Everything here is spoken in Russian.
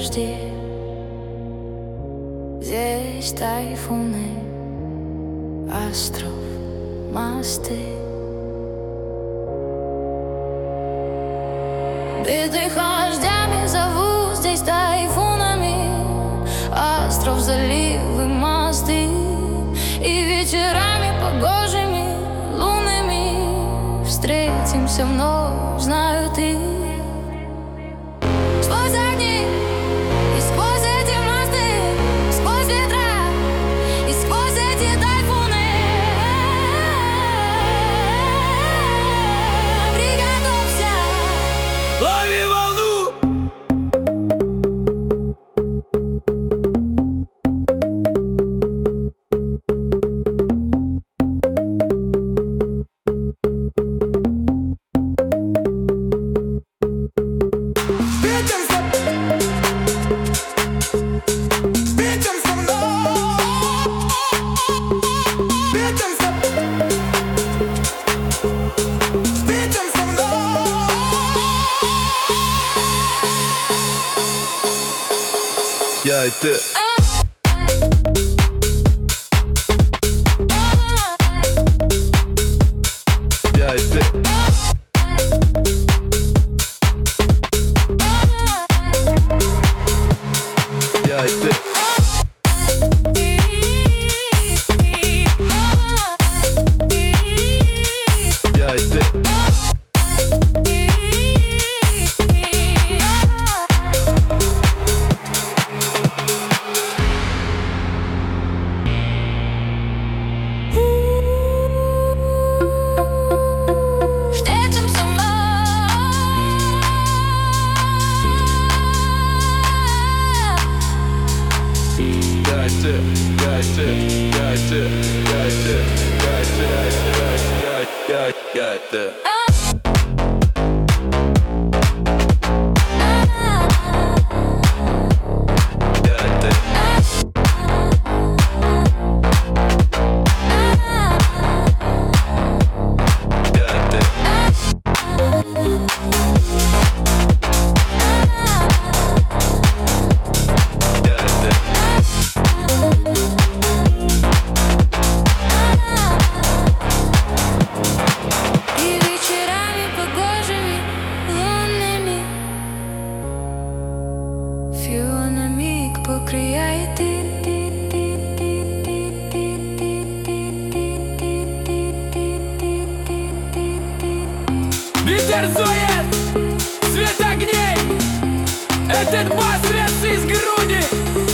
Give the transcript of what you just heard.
дожди, здесь тайфуны, остров, мосты. Битых вождями зовут здесь тайфунами, остров, заливы, мосты. И вечерами погожими, лунными встретимся вновь, знаю ты. Сквозь огни и сквозь эти мосты, сквозь ветра и сквозь эти тайфуны. Приготовься, лови волну. Я и ты. Я и ты. Я и ты. Я и ты. Ветер дует, свет огней, этот бас рвется из груди.